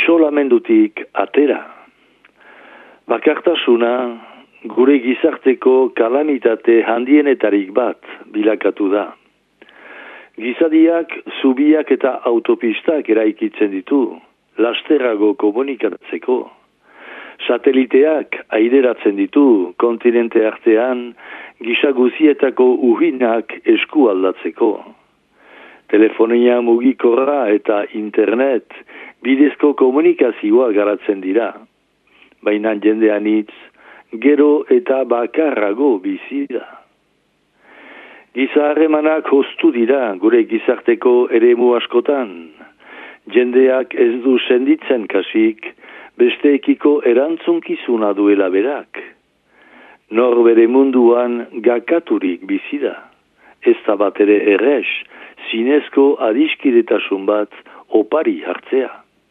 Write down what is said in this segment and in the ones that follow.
isolamendutik atera. Bakartasuna gure gizarteko kalamitate handienetarik bat bilakatu da. Gizadiak zubiak eta autopistak eraikitzen ditu, lasterrago komunikatzeko. Sateliteak aireratzen ditu kontinente artean gisa guzietako uhinak esku aldatzeko. Telefonia mugikorra eta internet bidezko komunikazioa garatzen dira. Baina jendean hitz, gero eta bakarrago bizi da. Giza harremanak hoztu dira gure gizarteko eremu askotan. Jendeak ez du senditzen kasik, besteekiko erantzunkizuna duela berak. Nor bere munduan gakaturik bizi da. Ez da bat ere errez, zinezko adiskidetasun bat opari hartzea.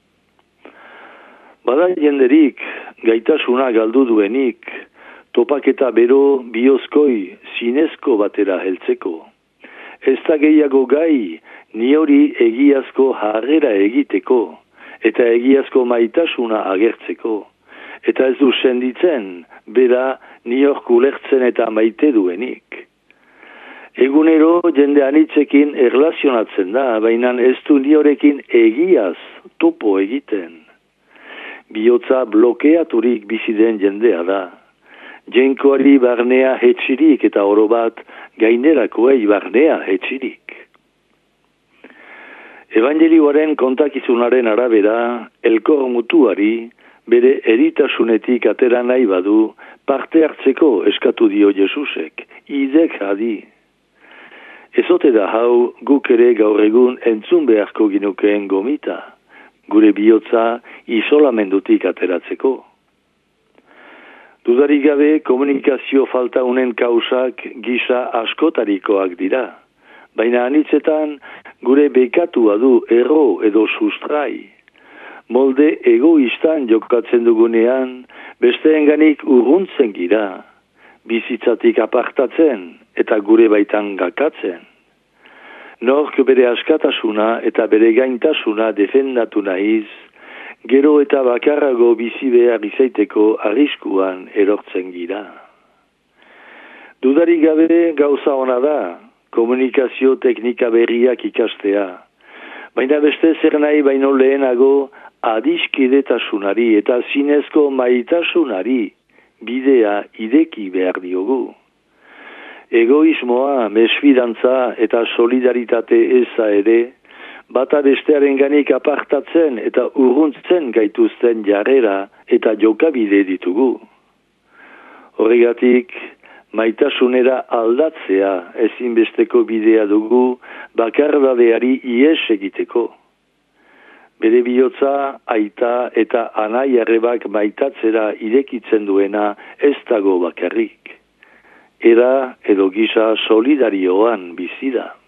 Bada jenderik, gaitasuna galdu duenik, topaketa bero biozkoi zinezko batera heltzeko. Ez da gehiago gai, ni hori egiazko harrera egiteko, eta egiazko maitasuna agertzeko. Eta ez du senditzen, bera ni hor kulertzen eta maite duenik. Egunero jende anitzekin erlazionatzen da, baina ez du ni horekin egiaz topo egiten. Bihotza blokeaturik bizi den jendea da. Jenkoari barnea hetxirik eta oro bat gainerakoei barnea hetxirik. Evangelioaren kontakizunaren arabera, elkor mutuari bere eritasunetik atera nahi badu parte hartzeko eskatu dio Jesusek, idek adi. Ezote da hau guk ere gaur egun entzun beharko ginukeen gomita, gure bihotza isolamendutik ateratzeko. Dudarik gabe komunikazio falta unen kausak gisa askotarikoak dira, baina anitzetan gure bekatua du erro edo sustrai. Molde egoistan jokatzen dugunean, besteenganik urruntzen gira, bizitzatik apartatzen eta gure baitan gakatzen. Nork bere askatasuna eta bere gaintasuna defendatu nahiz, gero eta bakarrago bizi behar izaiteko arriskuan erortzen gira. Dudarik gabe gauza ona da, komunikazio teknika berriak ikastea, baina beste zer nahi baino lehenago adiskidetasunari eta zinezko maitasunari bidea ideki behar diogu. Egoismoa, mesfidantza eta solidaritate eza ere, bata bestearen ganik apartatzen eta urruntzen gaituzten jarrera eta jokabide ditugu. Horregatik, maitasunera aldatzea ezinbesteko bidea dugu bakardadeari ies egiteko. Bere bihotza, aita eta anai arrebak maitatzera irekitzen duena ez dago bakarrik. Era edo gisa solidarioan bizi da.